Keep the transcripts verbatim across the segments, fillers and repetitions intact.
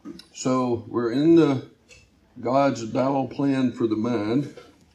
So we're in the God's battle plan for the mind,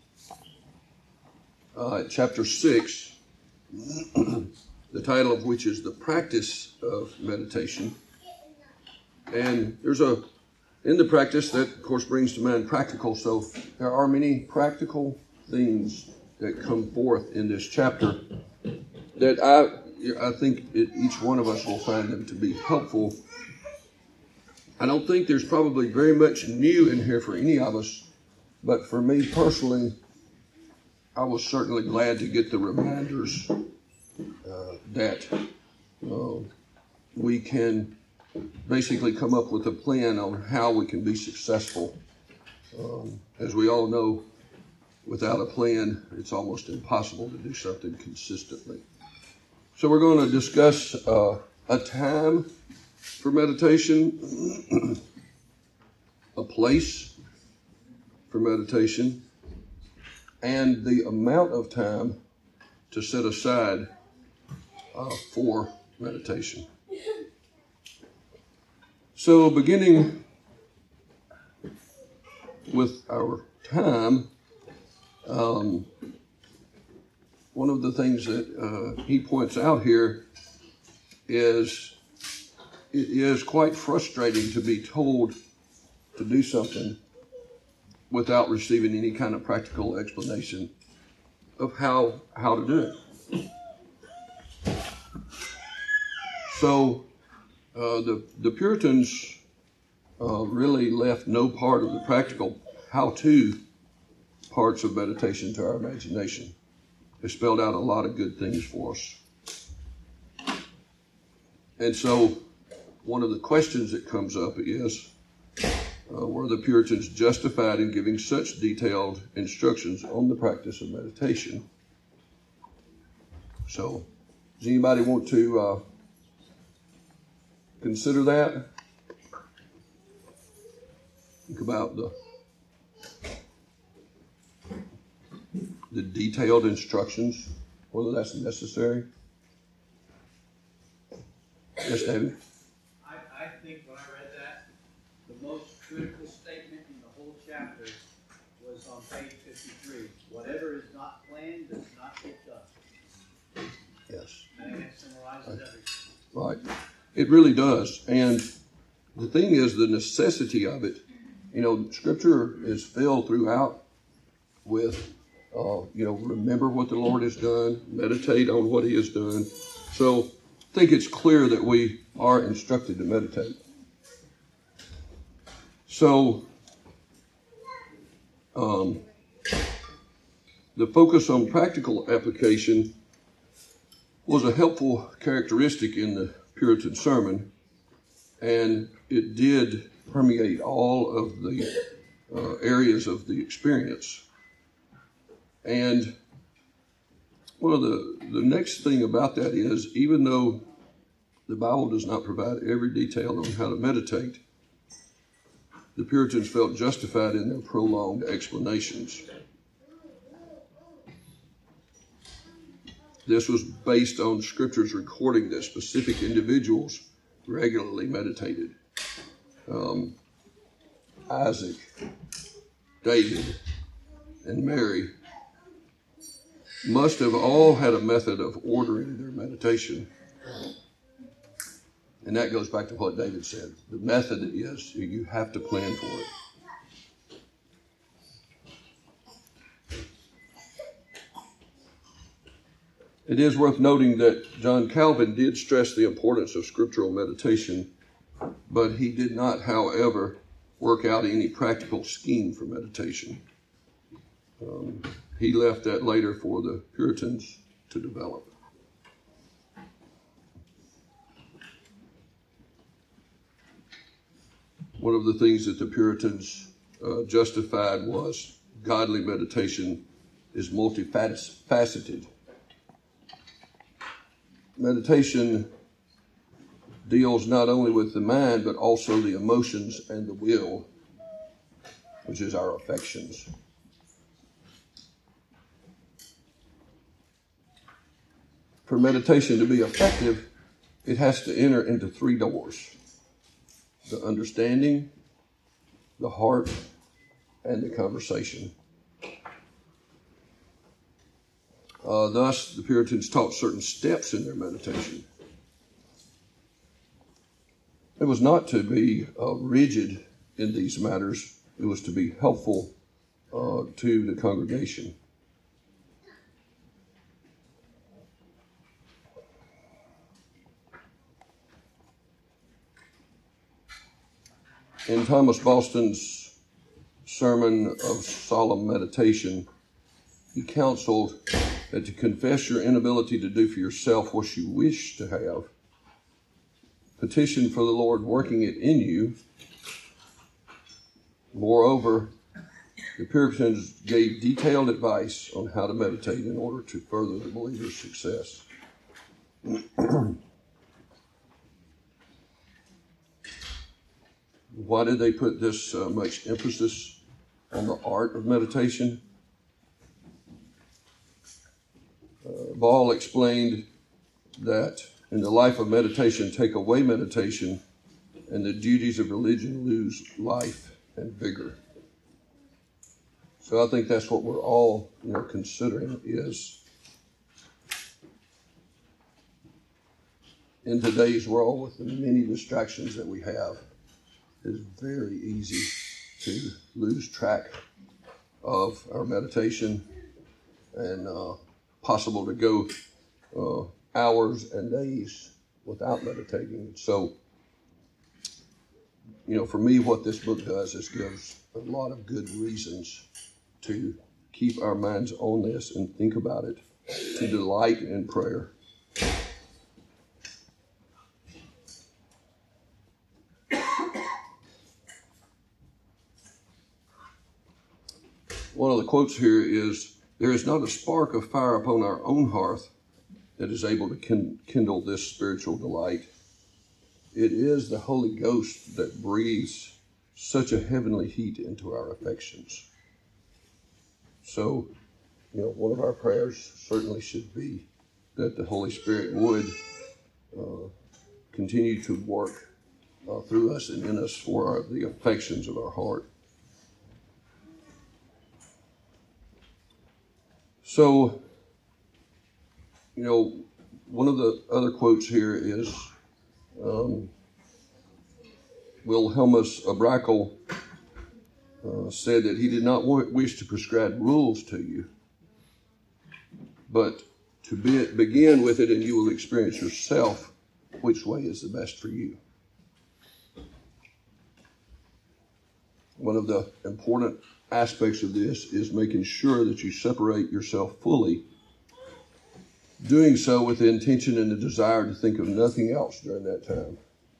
uh, chapter six, the title of which is The Practice of Meditation. And there's a, in the practice that, of course, brings to mind practical. So there are many practical things that come forth in this chapter that I, I think it, each one of us will find them to be helpful. I don't think there's probably very much new in here for any of us, but for me personally, I was certainly glad to get the reminders uh, that uh, we can basically come up with a plan on how we can be successful. Um, as we all know, without a plan, it's almost impossible to do something consistently. So we're going to discuss uh, a time for meditation, a place for meditation, and the amount of time to set aside uh, for meditation. So beginning with our time, um, one of the things that uh, he points out here is it is quite frustrating to be told to do something without receiving any kind of practical explanation of how how to do it. So uh, the the Puritans uh, really left no part of the practical how-to parts of meditation to our imagination. They spelled out a lot of good things for us. And so one of the questions that comes up is, uh, were the Puritans justified in giving such detailed instructions on the practice of meditation? So, does anybody want to uh, consider that? Think about the the detailed instructions, whether that's necessary. Yes, David? I, I think when I read that, the most critical statement in the whole chapter was on page fifty-three. Whatever is not planned does not get done. Yes. I think it summarizes everything. Right. It really does. And the thing is the necessity of it. You know, Scripture is filled throughout with, uh, you know, remember what the Lord has done, meditate on what He has done. So I think it's clear that we are instructed to meditate. So um, the focus on practical application was a helpful characteristic in the Puritan sermon, and it did permeate all of the uh, areas of the experience. And one of the, the next thing about that is, even though the Bible does not provide every detail on how to meditate, the Puritans felt justified in their prolonged explanations. This was based on Scripture's recording that specific individuals regularly meditated. Um, Isaac, David, and Mary must have all had a method of ordering their meditation. And that goes back to what David said. The method is you have to plan for it. It is worth noting that John Calvin did stress the importance of scriptural meditation, but he did not, however, work out any practical scheme for meditation. Um, he left that later for the Puritans to develop. One of the things that the Puritans uh, justified was godly meditation is multifaceted. Meditation deals not only with the mind, but also the emotions and the will, which is our affections. For meditation to be effective, it has to enter into three doors. the understanding, the heart, and the conversation. Uh, thus, the Puritans taught certain steps in their meditation. It was not to be uh, rigid in these matters. It was to be helpful uh, to the congregation. In Thomas Boston's Sermon of Solemn Meditation, he counseled that to confess your inability to do for yourself what you wish to have, petition for the Lord working it in you. Moreover, the Puritans gave detailed advice on how to meditate in order to further the believer's success. Why did they put this uh, much emphasis on the art of meditation? Uh, Ball explained that in the life of meditation, take away meditation, and the duties of religion lose life and vigor. So I think that's what we're all, you know, considering is in today's world with the many distractions that we have, it's very easy to lose track of our meditation and uh, possible to go uh, hours and days without meditating. So, you know, for me, what this book does is gives a lot of good reasons to keep our minds on this and think about it, to delight in prayer. One of the quotes here is, "There is not a spark of fire upon our own hearth that is able to kin- kindle this spiritual delight. It is the Holy Ghost that breathes such a heavenly heat into our affections." So, you know, one of our prayers certainly should be that the Holy Spirit would uh, continue to work uh, through us and in us for our, the affections of our heart. So, you know, one of the other quotes here is um, Wilhelmus Abrakel uh, said that he did not want, wish to prescribe rules to you, but to be, begin with it, and you will experience yourself which way is the best for you. One of the important aspects of this is making sure that you separate yourself fully, doing so with the intention and the desire to think of nothing else during that time.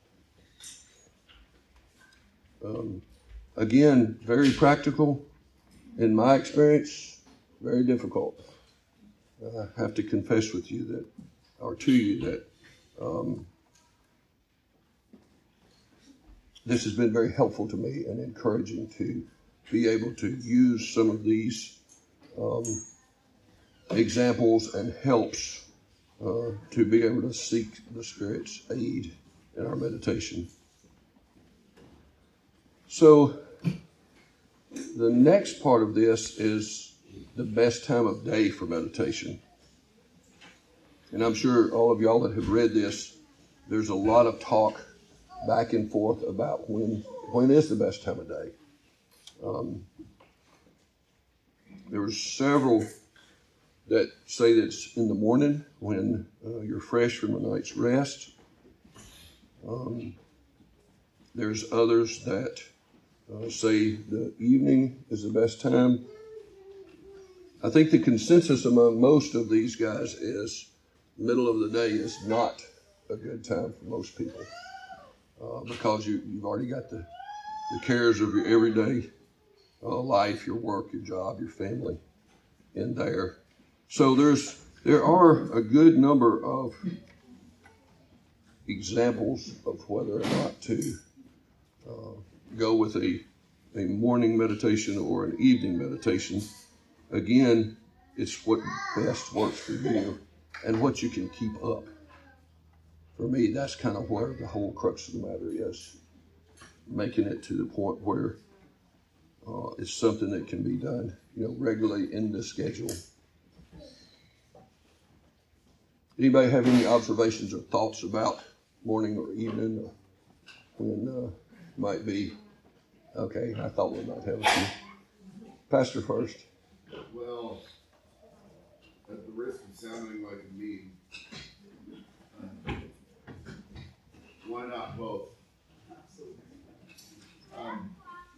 Um, again, very practical. In my experience, very difficult. I have to confess with you that, or to you that um, this has been very helpful to me and encouraging to be able to use some of these um, examples and helps uh, to be able to seek the Spirit's aid in our meditation. So the next part of this is the best time of day for meditation. And I'm sure all of y'all that have read this, there's a lot of talk back and forth about when when is the best time of day. Um, there were several that say that it's in the morning when uh, you're fresh from a night's rest. Um, there's others that uh, say the evening is the best time. I think the consensus among most of these guys is middle of the day is not a good time for most people uh, because you, you've already got the, the cares of your everyday uh, life, your work, your job, your family in there. So there's there are a good number of examples of whether or not to uh, go with a, a morning meditation or an evening meditation. Again, it's what best works for you and what you can keep up. For me, that's kind of where the whole crux of the matter is. making it to the point where uh, it's something that can be done, you know, regularly in the schedule. Anybody have any observations or thoughts about morning or evening, or when uh, might be? Okay, I thought we might have a few. Pastor first. Well, at the risk of sounding like a meme, uh, why not both? Um,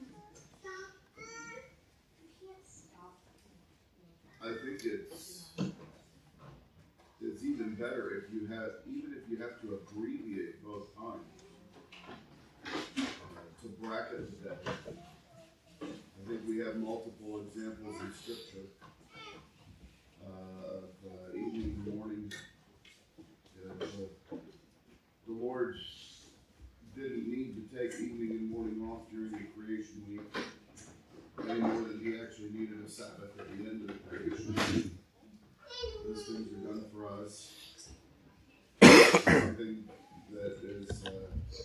I think it's it's even better if you have, even if you have to abbreviate both times uh, to bracket the day. I think we have multiple examples in Scripture uh, of uh, evening and morning. Uh, the, the Lord didn't need to take evening and morning off during the creation week any more than he actually needed a Sabbath at the end of the creation week. Those things are done for us. Something that is, uh,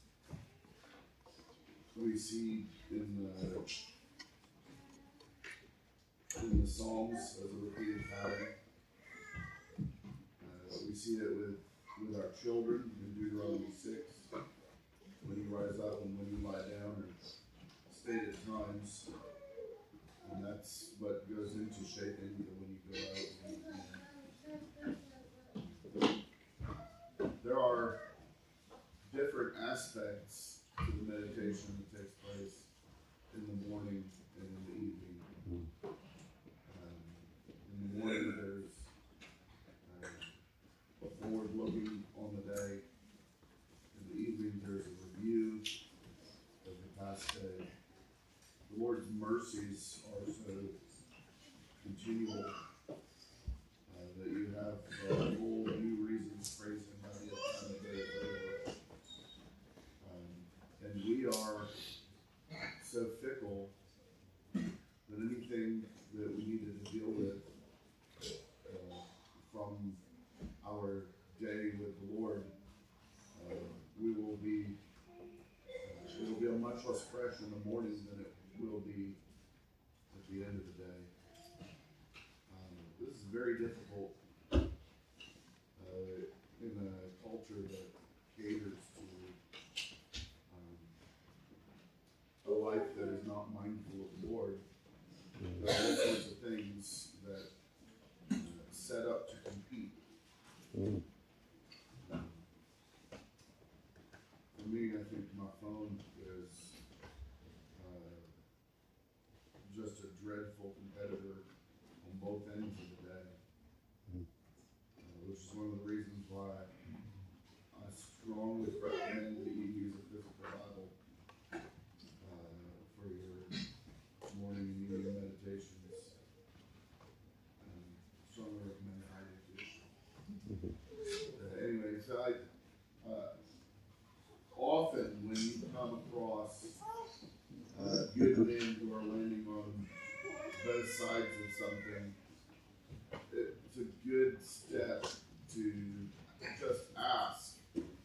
we see in the in the Psalms as a repeated pattern. Uh, we see it with, with our children in Deuteronomy six, when you rise up and when you lie down, or stated times. And that's what goes into shaping when you go out. And, there are different aspects to the meditation that takes place in the morning and in the evening. In the morning, there's uh, forward looking on the day. In the evening, there's a review of the past day. The Lord's mercies are so continual uh, that you have uh, full new reasons to praise Him by the time the day is over. Um, and we are so fickle that anything that we needed to deal with Uh, from our day with the Lord, uh, we will be, uh, it will be much less fresh in the morning than it will be at the end of the day. Um, this is very difficult uh, in a culture that caters to um, a life that is not mindful of the Lord. There are all sorts of things that set up to compete. Mm. Um, for me, I think my phone is uh, just a dreadful competitor on both ends of the day, Mm. uh, which is one of the reasons why I strongly recommend that you use a physical Bible uh, for your morning and evening meditations. Strongly recommend that I do too. Uh, anyway, so I uh, often when you come across uh, good men who are landing on both sides of something, it's a good step to just ask: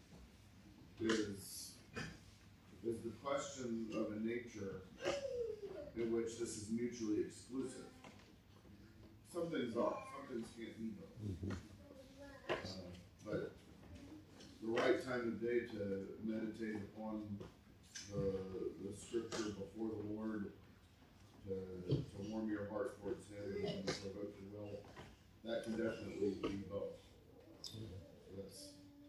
Is is the question of a nature in which this is mutually exclusive? Some things are. Things can't be both. Uh, but the right time of day to meditate upon the, the scripture before the Lord, to, to warm your heart towards Him and to provoke your will, that can definitely be both. So that's,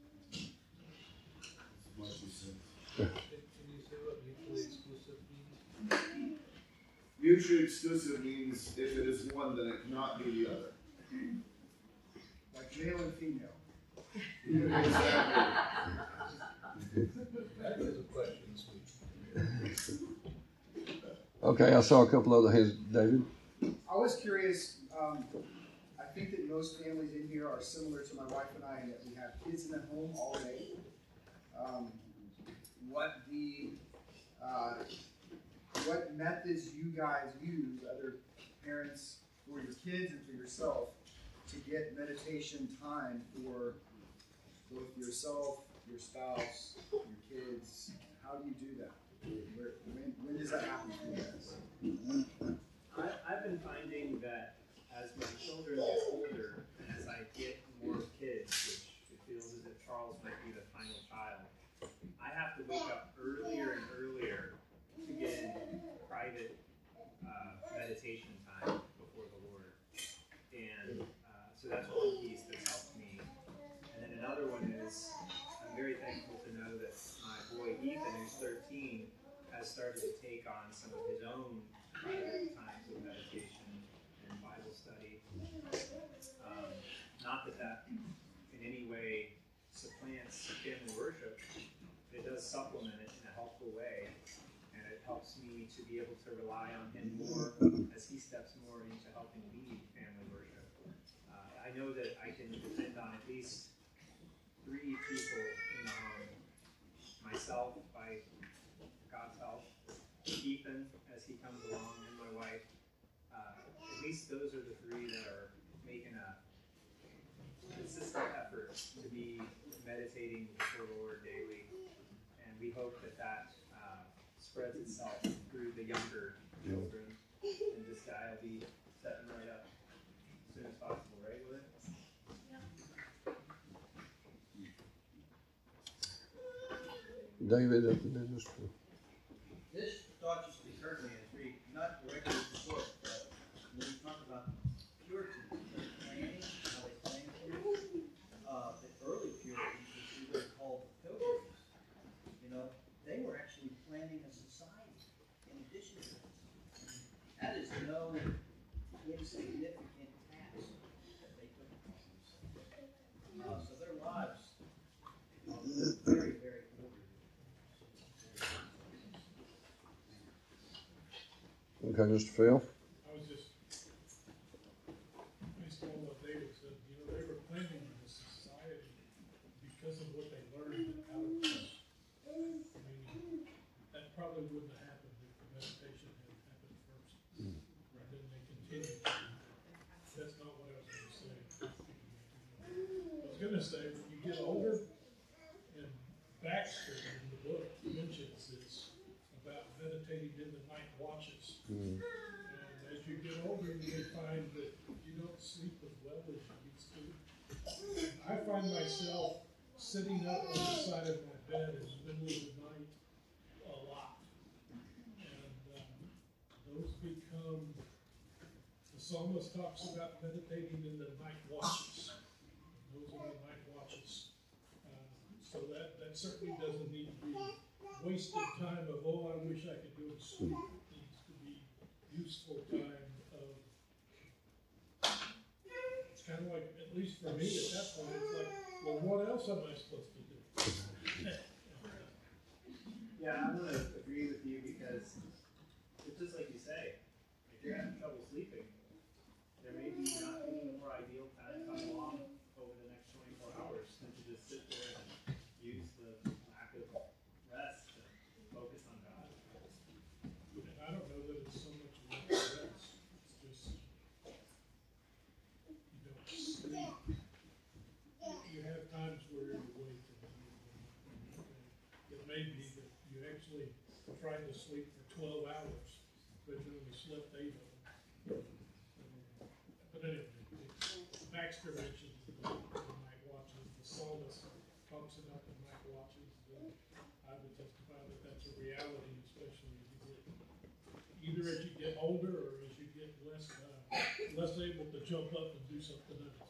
that's my two cents. Can you say what mutually exclusive means? Mutually exclusive means if it is one, then it cannot be the other. Like male and female. Exactly. That is a question, sweet. Okay, I saw a couple other hands. David? I was curious, um, I think that most families in here are similar to my wife and I, in that we have kids in the home all day. Um, what the, uh, what methods you guys use, other parents, for your kids and for yourself, to get meditation time for both yourself, your spouse, your kids. How do you do that? Where, when, when does that happen for you guys? I, I've been finding that as my children get older, and as I get more kids, which it feels as if Charles might be the final child, I have to wake up earlier and earlier to get in private uh, meditation time before the Lord. And uh, so that's one piece that's helped me. And then another one is, I'm very thankful to know that my boy Ethan, who's thirteen, has started to take on some of his own private times of meditation and Bible study. Um, not that that in any way supplants family worship, but it does supplement it in a helpful way, and it helps me to be able to rely on him more as he steps more into helping lead family worship. Uh, I know that I can depend on at least three people in the home. Myself, by God's help, Ethan, as he comes along, and my wife. Uh, at least those are the three that are making a consistent effort to be meditating before the Lord daily. And we hope that that uh, spreads itself through the younger children. And this guy will be setting right up as soon as possible, right, Will? David, and then Mister This thought just occurred to me as we, not directly with the book, but when we talk about Puritans, their planning, how they plan things, uh, the early Puritans, which we would call the Pilgrims, you know, they were actually planning a society in addition to this. That is no insignificant task that they took upon themselves. Uh, so their lives uh, were very, very ordered. Okay, Mister Phil. I was just, based on what David said, you know, they were planning this society because of what they learned out of this. I mean, that probably wouldn't have happened if the meditation had happened first. And then they continued. That's not what I was gonna say. I was gonna say, when you get older, and Baxter in the book mentions this about meditating in the night watches. Mm. And as you get older, you may find that you don't sleep as well as you used to. I find myself sitting up on the side of my bed in the middle of the night a lot. And um, those become, the psalmist talks about meditating in the night watches. Those are the night watches. Uh, so that, that certainly doesn't need to be wasted time of, oh, I wish I could go to sleep. It needs to be useful time of, it's kind of like, at least for me at that point, it's like, well, what else am I supposed to do? Yeah, I'm going to agree with you because it's just like you say, if you're having trouble sleeping, there may be not any more ideal time come along over the next twenty-four hours than to just sit there and use the lack of rest to focus on God. And I don't know that it's so much about rest, it's just, you don't sleep. You have times where you're awake and it may be that you actually tried to sleep for twelve hours, but you only slept eight of them. But anyway, Baxter mentions the night watches, the psalmist talks about the night watches. And I would testify that that's a reality, especially as you get, either as you get older or as you get less, uh, less able to jump up and do something else.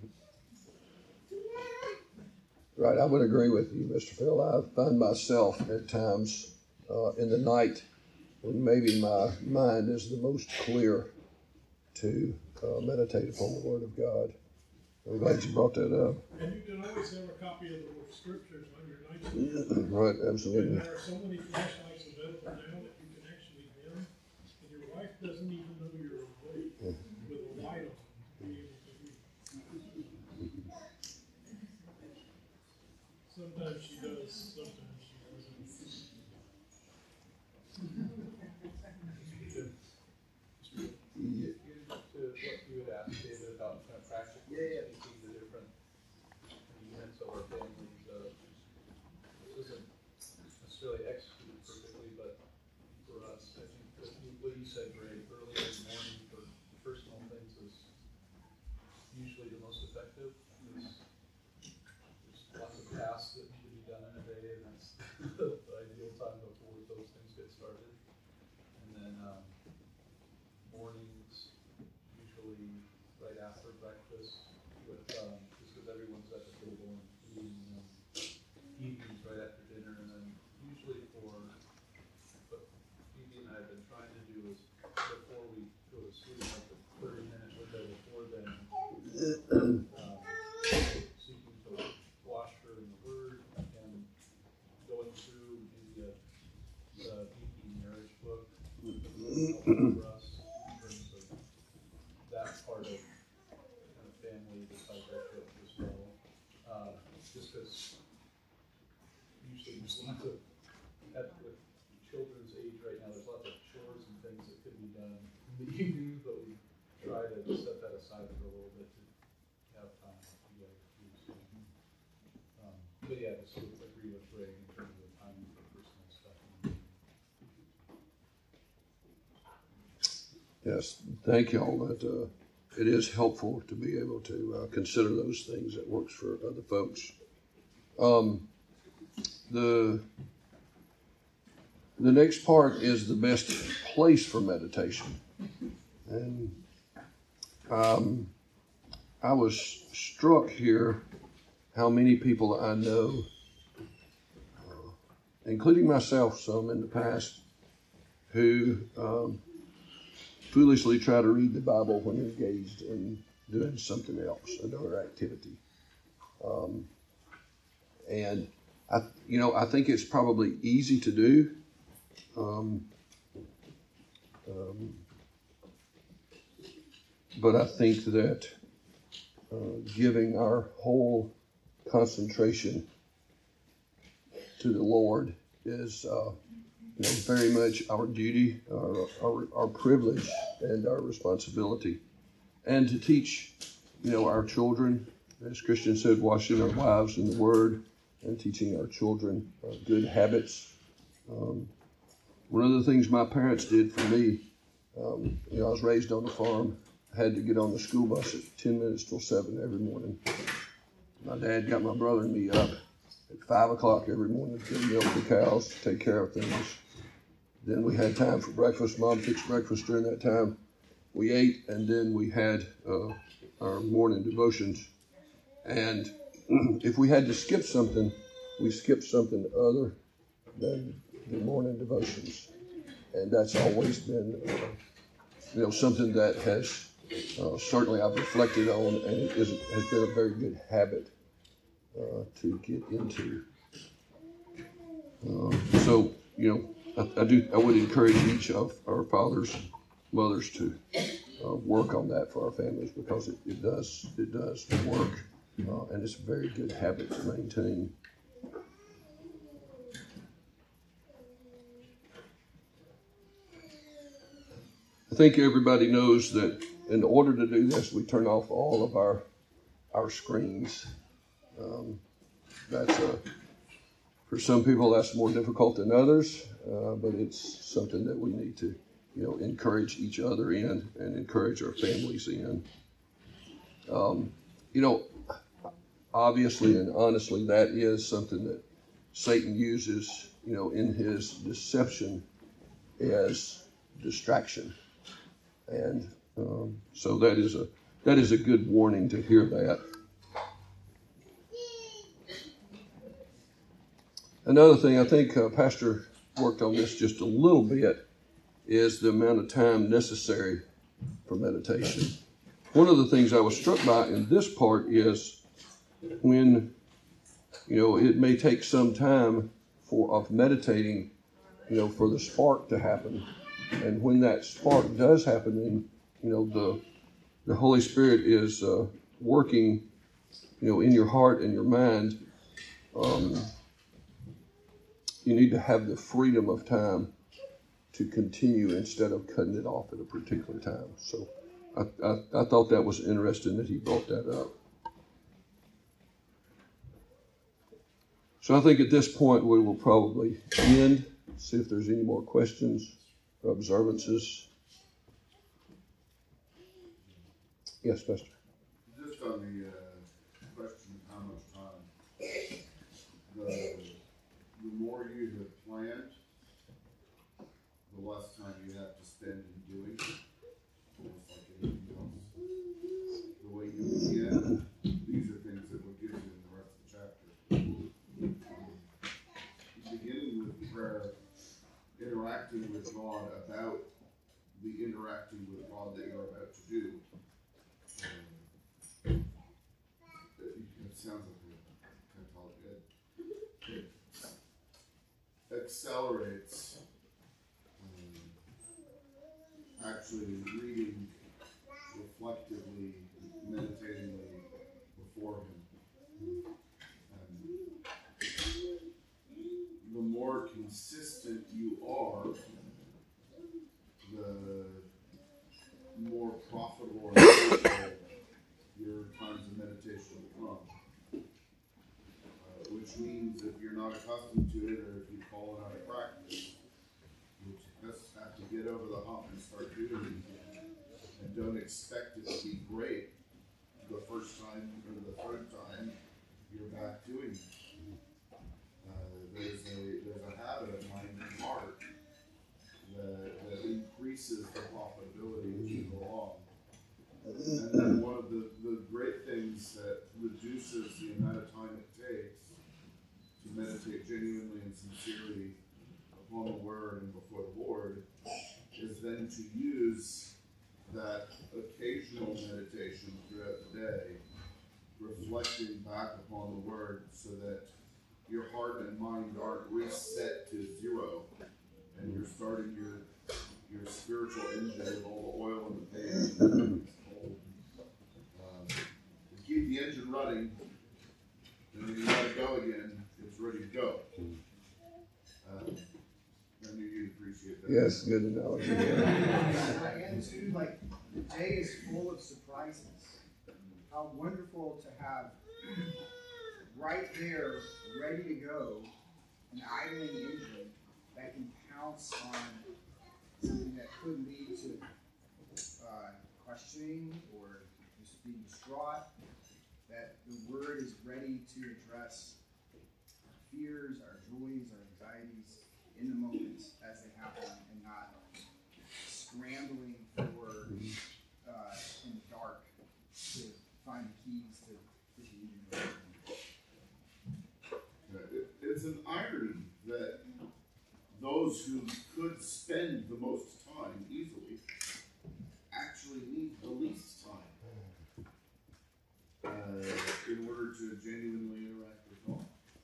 Right, I would agree with you, Mister Phil. I find myself at times uh, in the night when maybe my mind is the most clear to uh, meditate upon the Word of God. I'm glad you brought that up. And you can always have a copy of the scriptures on your nightstand. Right, And absolutely. there are so many flashlights available now that you can actually dim, and your wife doesn't even know you're awake with a light on to be able to read. Sometimes she does, sometimes she doesn't. Yeah. To what you had asked, David, about kind of practically Yeah, yeah. speaking the different units of our families, uh, this isn't necessarily executed perfectly, but you said, Greg, earlier in the morning for personal things is usually the most effective. There's, there's lots of tasks that need to be done in a day, and that's the ideal time before those things get started. And then um, mornings, usually right after breakfast, with um, just because everyone's at the table and eating. Um, evenings right after dinner, and then usually for what Phoebe and I have been trying to do is before we go to sleep, like the thirty minute window before then, um, seeking to wash her in the Word and going through maybe a, the D P marriage book for us in terms of that part of kind of family discipleship as well. Uh, just because usually there's lots of, at, with children's age right now, there's lots of chores and things that could be done in the evenings, but we try to set that aside for a little bit to have time together too. So, um, but yeah, just would agree with Greg in terms of the timing for personal stuff. Yes, thank y'all. That uh, it is helpful to be able to uh, consider those things that works for other folks. Um, the the next part is the best place for meditation, and um, I was struck here how many people I know, uh, including myself, some in the past, who um, foolishly try to read the Bible when engaged in doing something else, another activity. Um, and, I, you know, I think it's probably easy to do. Um, um, but I think that uh, giving our whole concentration to the Lord is uh, you know, very much our duty, our, our, our privilege, and our responsibility. And to teach, you know, our children, as Christian said, washing our wives in the Word and teaching our children uh, good habits. Um, one of the things my parents did for me, um, you know, I was raised on a farm. I had to get on the school bus at ten minutes till seven every morning. My dad got my brother and me up at five o'clock every morning to milk the cows, to take care of things. Then we had time for breakfast. Mom fixed breakfast during that time. We ate, and then we had uh, our morning devotions. And if we had to skip something, we skipped something other than the morning devotions. And that's always been, uh, you know, something that has uh, certainly I've reflected on, and it is, has been a very good habit uh, to get into. Uh, so, you know, I, I do. I would encourage each of our fathers, mothers to uh, work on that for our families, because it, it does. It does work, uh, and it's a very good habit to maintain. I think everybody knows that in order to do this, we turn off all of our our screens. Um, that's a, for some people that's more difficult than others, uh, but it's something that we need to, you know, encourage each other in and encourage our families in. Um, you know, obviously and honestly, that is something that Satan uses, you know, in his deception as distraction. And um, so that is a that is a good warning to hear that. Another thing, I think uh, Pastor worked on this just a little bit, is the amount of time necessary for meditation. One of the things I was struck by in this part is when, you know, it may take some time for of meditating, you know, for the spark to happen. And when that spark does happen, and, you know, the the Holy Spirit is uh, working, you know, in your heart and your mind, um, you need to have the freedom of time to continue instead of cutting it off at a particular time. So I, I, I thought that was interesting that he brought that up. So I think at this point we will probably end, see if there's any more questions or observances Yes, Mister Just on the uh, question of how much time, the, the more you have planned, the less time you have to spend in doing it, almost like anything else. The way you begin, these are things that will give you in the rest of the chapter. Um, beginning with prayer, interacting with God about the interacting with God that you're about to do. Um, it, it sounds like a tautology. It, it accelerates um, actually reading reflectively, meditatingly before Him. Um, the more consistent you are, the more profitable and fruitful your times of meditation become. Uh, which means if you're not accustomed to it, or if you fall out of practice, you just have to get over the hump and start doing it again. And don't expect it to be great the first time or the third time you're back doing it. Uh, there's a there's a habit of mind and heart that, that increases the profitability as you go along. And then one of the, the great things that reduces the amount of time it takes to meditate genuinely and sincerely upon the Word and before the Lord is then to use that occasional meditation throughout the day, reflecting back upon the Word so that your heart and mind aren't reset to zero, and you're starting your your spiritual engine with all the oil in the page. Um, keep the engine running, and when you let it go again, it's ready to go. Um, I knew you'd appreciate that. Yes, good analogy. And too, like, the day is full of surprises. How wonderful to have right there, ready to go, an idling engine that can pounce on something that could lead to uh, questioning or just being distraught. That the Word is ready to address our fears, our joys, our anxieties in the moments as they happen, and not scrambling for uh, in the dark to find the keys to push the engine. It, it's an irony that those who could spend the most time easily actually need the least time uh, in order to genuinely interact with God.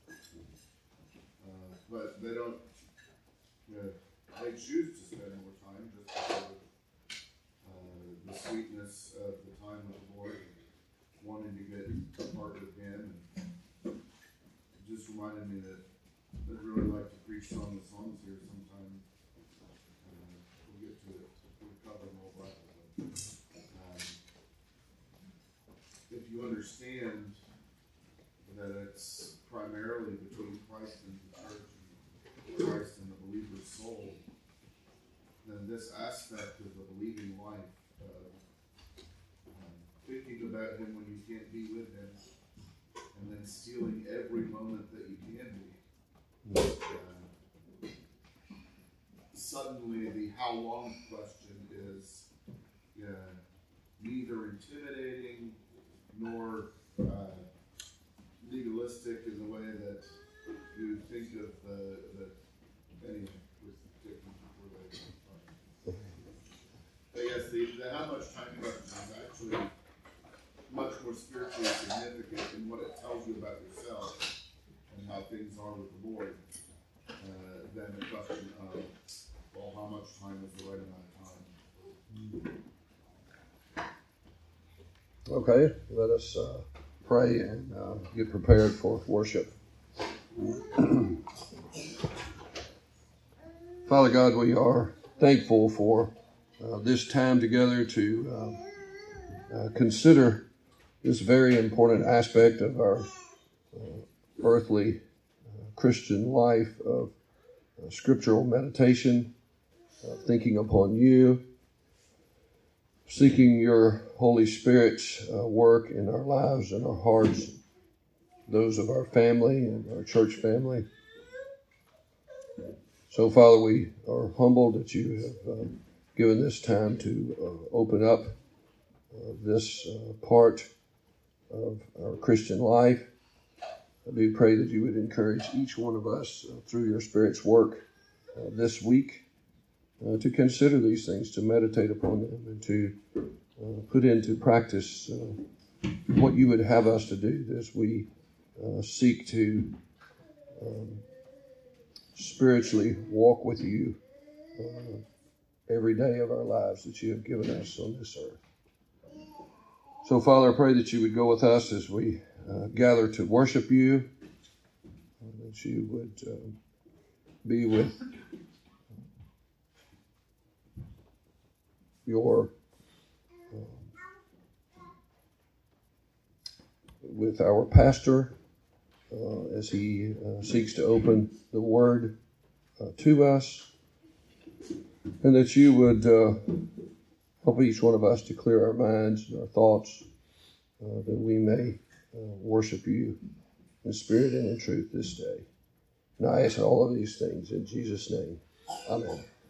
Uh, but they don't, you know, they choose to spend more time just because of uh, the sweetness of the time with the Lord and wanting to get a part with Him. And it just reminded me that I'd really like to preach some of the songs here sometime. Uh, we'll get to it. We'll cover them all back. Um, if you understand that it's primarily between Christ and the church, and Christ and the believer's soul, then this aspect of the believing life, uh, um, thinking about Him when you can't be with Him, and then stealing every moment that you can be. Uh, suddenly, the how long question is yeah, neither intimidating nor uh, legalistic in the way that you think of the, the anyway, with taking before they But yes, the, the how much time question is actually much more spiritually significant in what it tells you about yourself and how things are with the Lord, uh, than the question of, well, how much time is the right amount of time? Okay, let us uh, pray and uh, get prepared for worship. Father God, we are thankful for uh, this time together to uh, uh, consider this very important aspect of our uh, earthly uh, Christian life of uh, scriptural meditation, uh, thinking upon you. seeking your Holy Spirit's uh, work in our lives and our hearts, those of our family and our church family. So, Father, we are humbled that you have uh, given this time to uh, open up uh, this uh, part of our Christian life. I do pray that you would encourage each one of us uh, through your Spirit's work uh, this week uh, to consider these things, to meditate upon them, and to uh, put into practice uh, what you would have us to do as we uh, seek to um, spiritually walk with you uh, every day of our lives that you have given us on this earth. So, Father, I pray that you would go with us as we uh, gather to worship you, uh, that you would uh, be with your uh, with our pastor uh, as he uh, seeks to open the Word uh, to us, and that you would uh, help each one of us to clear our minds and our thoughts, uh, that we may uh, worship you in spirit and in truth this day. And I ask all of these things in Jesus' name. Amen.